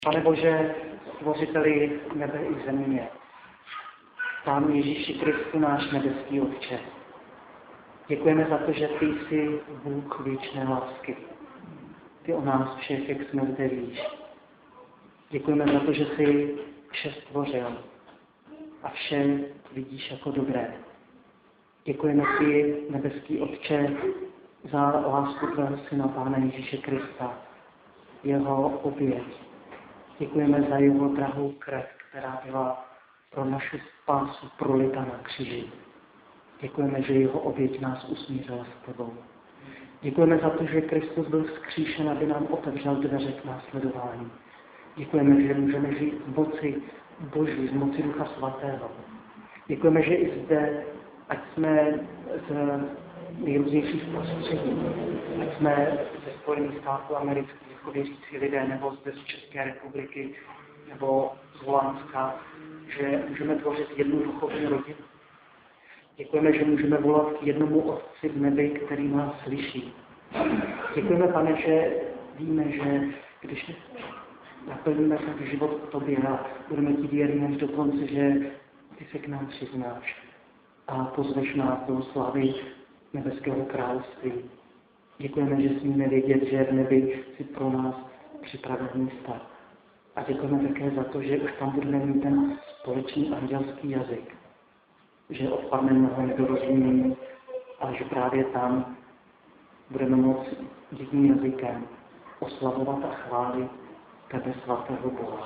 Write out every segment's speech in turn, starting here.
Pane Bože, stvořiteli nebe i země, Pánu Ježíši Kristu, náš nebeský Otče, děkujeme za to, že Ty jsi Bůh věčné lásky. Ty o nás všech, jak jsme zde víš. Děkujeme za to, že jsi vše stvořil a vše vidíš jako dobré. Děkujeme Ti, nebeský Otče, za lásku Tvého Syna, Pána Ježíše Krista, jeho oběť. Děkujeme za jeho drahou krev, která byla pro naši spásu prolita na kříži. Děkujeme, že jeho oběť nás usmířila s Tebou. Děkujeme za to, že Kristus byl vzkříšen, aby nám otevřel dveře k následování. Děkujeme, že můžeme žít v moci Boží, v moci Ducha Svatého. Děkujeme, že i zde, ať jsme z nejrůznějších prostředí, ať jsme ze Spojených států amerických, jako věřící lidé, nebo zde z České republiky, nebo z Holandska, že můžeme tvořit jednu duchovní rodinu. Děkujeme, že můžeme volat k jednomu Otci v nebi, který nás slyší. Děkujeme, Pane, že víme, že když naplníme ten život v Tobě a budeme Ti věrní až do konce, že Ty se k nám přiznáš a pozveš nás do slávy nebeského království. Děkujeme, že smíme vědět, že v nebi si pro nás připravil místa. A děkujeme také za to, že už tam budeme mít ten společný andělský jazyk. Že odpadne mnoho nedorozumění, ale že právě tam budeme moct jedním jazykem oslavovat a chválit Tebe, svatého Boha.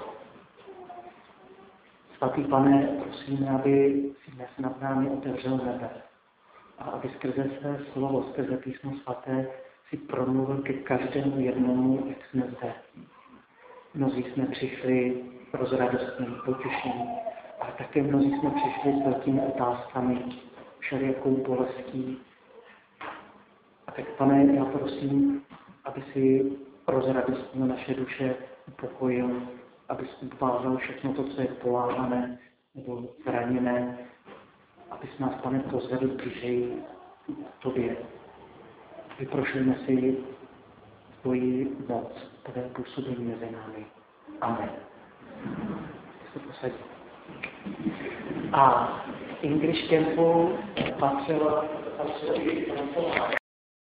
Svatý Pane, prosíme, aby si dnes nad námi otevřel nebe a aby skrze své slovo, skrze Písmo svaté si promluvil ke každému jednomu, jak jsme zde. Mnozí jsme přišli s radostným potěšením, ale také mnozí jsme přišli s velkými otázkami, všelijakou bolestí. A tak, Pane, já prosím, aby si rozradostnil naše duše, upokojil, aby si upázal všechno to, co je poláhané nebo zraněné, aby nás, Pane, pozvedl blížej k Tobě. Vyprošujeme si Tvoji moc, Tvé působení mezi námi. Amen. Se posadí. A English Campu patřilo